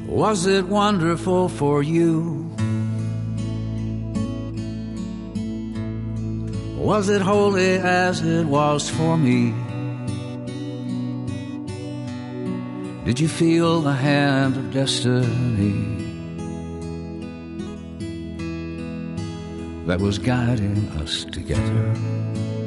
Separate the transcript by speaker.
Speaker 1: Was it wonderful for you? Was it holy as it was for me? Did you feel the hand of destiny that was guiding us together?